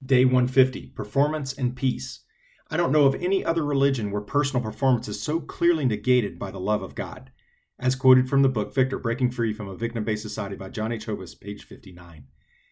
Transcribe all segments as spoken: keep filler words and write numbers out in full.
Day one fifty, Performance and Peace. I don't know of any other religion where personal performance is so clearly negated by the love of God. As quoted from the book, Victor, Breaking Free from a Victim-Based Society by John H. Hovis, page fifty-nine.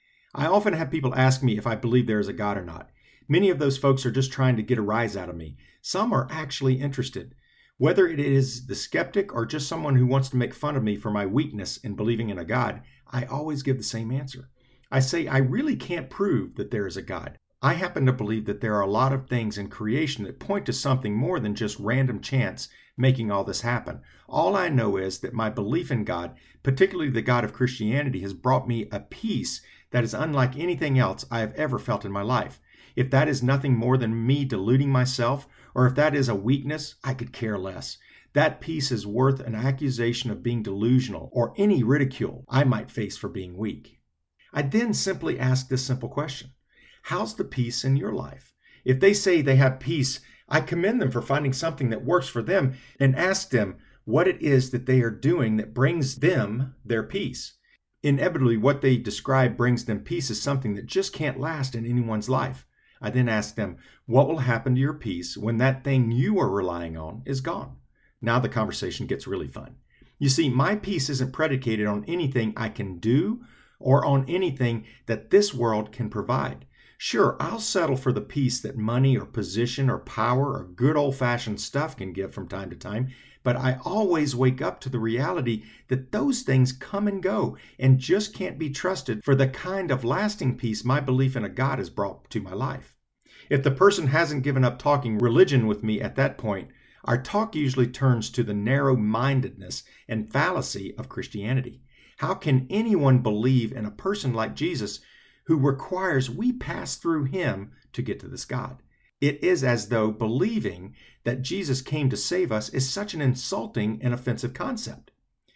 I often have people ask me if I believe there is a God or not. Many of those folks are just trying to get a rise out of me. Some are actually interested. Whether it is the skeptic or just someone who wants to make fun of me for my weakness in believing in a God, I always give the same answer. I say I really can't prove that there is a God. I happen to believe that there are a lot of things in creation that point to something more than just random chance making all this happen. All I know is that my belief in God, particularly the God of Christianity, has brought me a peace that is unlike anything else I have ever felt in my life. If that is nothing more than me deluding myself, or if that is a weakness, I could care less. That peace is worth an accusation of being delusional or any ridicule I might face for being weak. I then simply ask this simple question. How's the peace in your life? If they say they have peace, I commend them for finding something that works for them and ask them what it is that they are doing that brings them their peace. Inevitably, what they describe brings them peace is something that just can't last in anyone's life. I then ask them, what will happen to your peace when that thing you are relying on is gone? Now the conversation gets really fun. You see, my peace isn't predicated on anything I can do or on anything that this world can provide. Sure, I'll settle for the peace that money or position or power or good old-fashioned stuff can give from time to time, but I always wake up to the reality that those things come and go and just can't be trusted for the kind of lasting peace my belief in a God has brought to my life. If the person hasn't given up talking religion with me at that point, our talk usually turns to the narrow-mindedness and fallacy of Christianity. How can anyone believe in a person like Jesus who requires we pass through him to get to this God? It is as though believing that Jesus came to save us is such an insulting and offensive concept.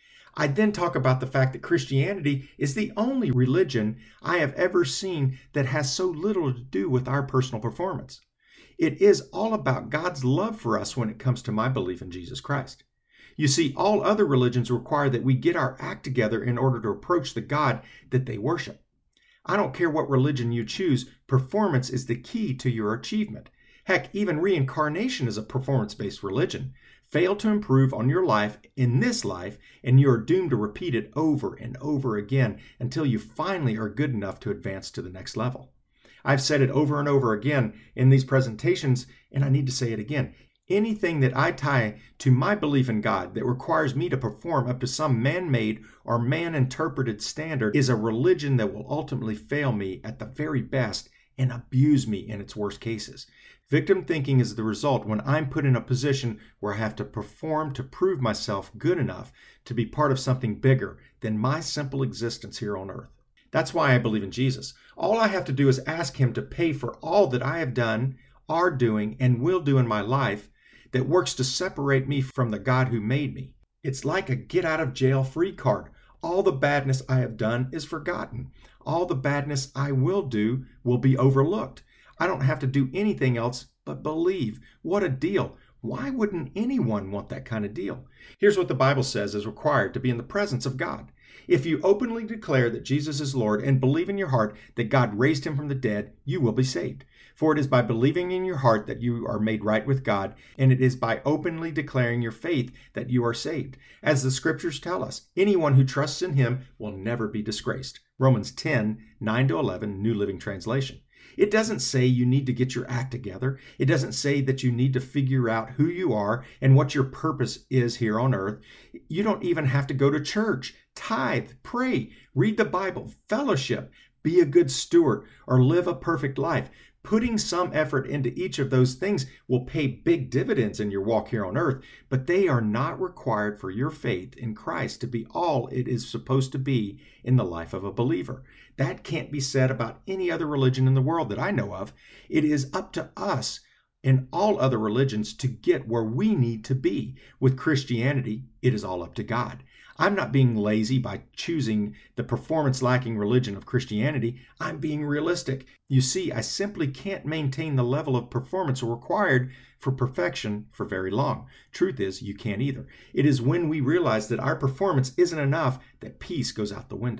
I then talk about the fact that Christianity is the only religion I have ever seen that has so little to do with our personal performance. It is all about God's love for us when it comes to my belief in Jesus Christ. You see, all other religions require that we get our act together in order to approach the God that they worship. I don't care what religion you choose, performance is the key to your achievement. Heck, even reincarnation is a performance-based religion. Fail to improve on your life in this life, and you are doomed to repeat it over and over again until you finally are good enough to advance to the next level. I've said it over and over again in these presentations, and I need to say it again. Anything that I tie to my belief in God that requires me to perform up to some man-made or man-interpreted standard is a religion that will ultimately fail me at the very best and abuse me in its worst cases. Victim thinking is the result when I'm put in a position where I have to perform to prove myself good enough to be part of something bigger than my simple existence here on earth. That's why I believe in Jesus. All I have to do is ask him to pay for all that I have done, are doing, and will do in my life that works to separate me from the God who made me. It's like a get-out-of-jail-free card. All the badness I have done is forgotten. All the badness I will do will be overlooked. I don't have to do anything else but believe. What a deal. Why wouldn't anyone want that kind of deal? Here's what the Bible says is required to be in the presence of God. If you openly declare that Jesus is Lord and believe in your heart that God raised him from the dead, you will be saved. For it is by believing in your heart that you are made right with God, and it is by openly declaring your faith that you are saved. As the scriptures tell us, anyone who trusts in him will never be disgraced. Romans ten, nine to eleven, New Living Translation. It doesn't say you need to get your act together. It doesn't say that you need to figure out who you are and what your purpose is here on earth. You don't even have to go to church, tithe, pray, read the Bible, fellowship, be a good steward, or live a perfect life. Putting some effort into each of those things will pay big dividends in your walk here on earth, but they are not required for your faith in Christ to be all it is supposed to be in the life of a believer. That can't be said about any other religion in the world that I know of. It is up to us in all other religions to get where we need to be. With Christianity, it is all up to God. I'm not being lazy by choosing the performance-lacking religion of Christianity. I'm being realistic. You see, I simply can't maintain the level of performance required for perfection for very long. Truth is, you can't either. It is when we realize that our performance isn't enough that peace goes out the window.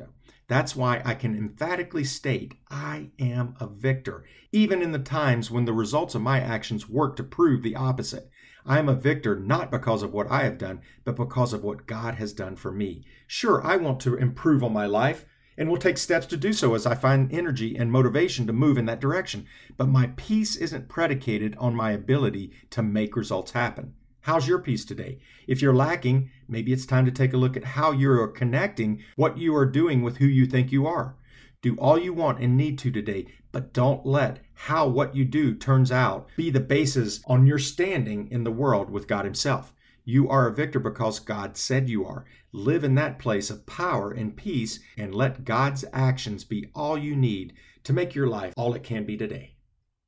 That's why I can emphatically state I am a victor, even in the times when the results of my actions work to prove the opposite. I am a victor not because of what I have done, but because of what God has done for me. Sure, I want to improve on my life, and will take steps to do so as I find energy and motivation to move in that direction. But my peace isn't predicated on my ability to make results happen. How's your peace today? If you're lacking, maybe it's time to take a look at how you are connecting what you are doing with who you think you are. Do all you want and need to today, but don't let how what you do turns out be the basis on your standing in the world with God Himself. You are a victor because God said you are. Live in that place of power and peace, and let God's actions be all you need to make your life all it can be today.